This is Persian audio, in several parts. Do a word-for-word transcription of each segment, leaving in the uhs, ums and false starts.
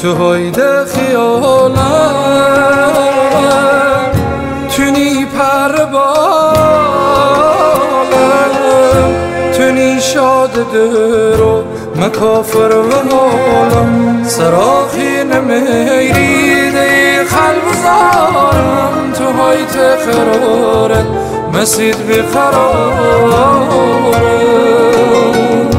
تو هایده خیالم تونی پر بالم تونی شاد درو مکافر و حالم سراخی نمیری دی قلب زارم تو هایده قرارت مسید بقرارم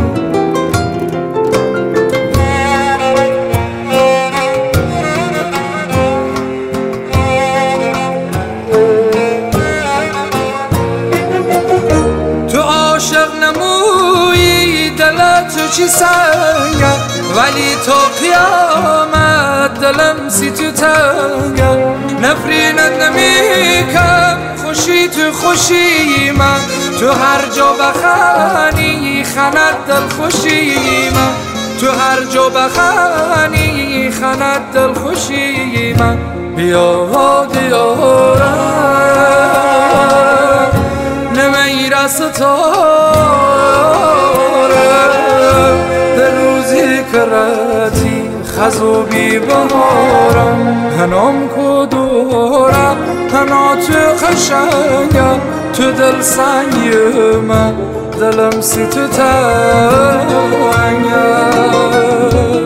چی سنگه ولی تا قیامت دلم سی تو تنگه نفرینت نمیکم خوشی تو خوشی من تو هر جا بخانی خند دل خوشی من تو هر جا بخانی خند دل خوشی من بیا دیارم نمیرسه تا کراتی خزو بی بهارم هنام کدورم هنا تو خشنگم تو دل سنگی من دلم سی تو تنگم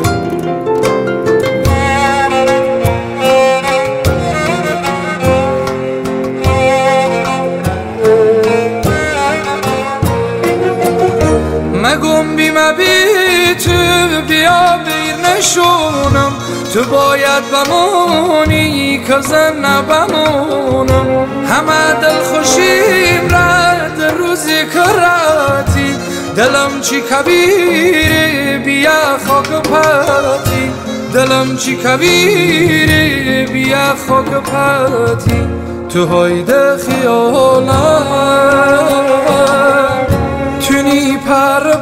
مگم بی مبی تو بیا بیر نشونم تو باید بمونی که زن نبمونم همه دل خوشیم رد روزی کراتی دلم چی کبیری بیا خاک پاتی دلم چی کبیری بیا خاک پاتی تو هایده خیالم تونی پر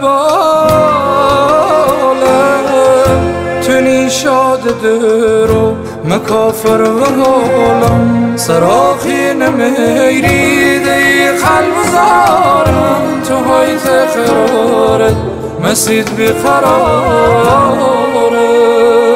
بالم تونی شاد درو مکافر و حالم سراخی نمیری دی قلب زارم تو هایت قرارت مسید بقرارم